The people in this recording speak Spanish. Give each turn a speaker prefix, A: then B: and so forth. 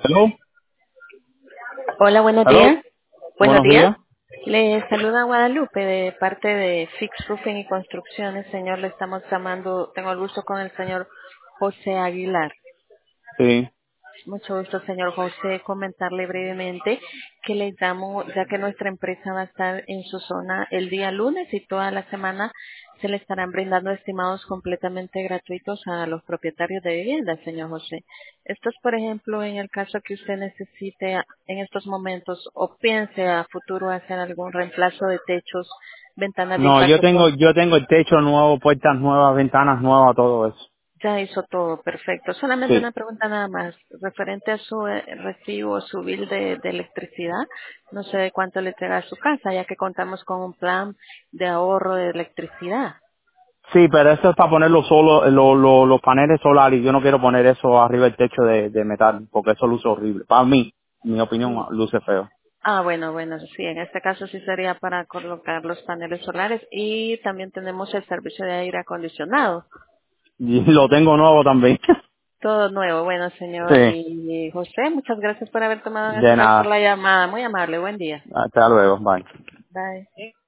A: Hello.
B: Hola, buenos
A: Hello.
B: días. Buenos
A: Buenos
B: días.
A: días.
B: Le saluda Guadalupe de parte de Fix Roofing y Construcciones. Señor, le estamos llamando, tengo el gusto con el señor José Aguilar.
A: Sí.
B: Mucho gusto, señor José. Comentarle brevemente que le llamo, ya que nuestra empresa va a estar en su zona el día lunes y toda la semana se le estarán brindando estimados completamente gratuitos a los propietarios de viviendas, señor José. Esto es, por ejemplo, en el caso que usted necesite en estos momentos o piense a futuro hacer algún reemplazo de techos, ventanas de
A: No, yo
B: impacto.
A: tengo, yo tengo el techo nuevo, puertas nuevas, ventanas nuevas, todo eso.
B: Ya hizo todo, perfecto. Solamente
A: Sí.
B: una pregunta nada más, referente a su recibo, su bill de electricidad. No sé de cuánto le entrega a su casa, ya que contamos con un plan de ahorro de electricidad.
A: Sí, pero eso es para ponerlo solo, los paneles solares. Yo no quiero poner eso arriba del techo de metal, porque eso luce horrible. Para mí, mi opinión,
B: Sí.
A: luce feo.
B: Bueno, sí, en este caso sí sería para colocar los paneles solares y también tenemos el servicio de aire acondicionado.
A: Y lo tengo nuevo también.
B: Todo nuevo. Bueno, señor
A: Sí.
B: y José, muchas gracias por haber tomado en este
A: De
B: sector
A: nada.
B: la llamada. Muy amable, buen día.
A: Hasta luego. Bye.
B: Bye.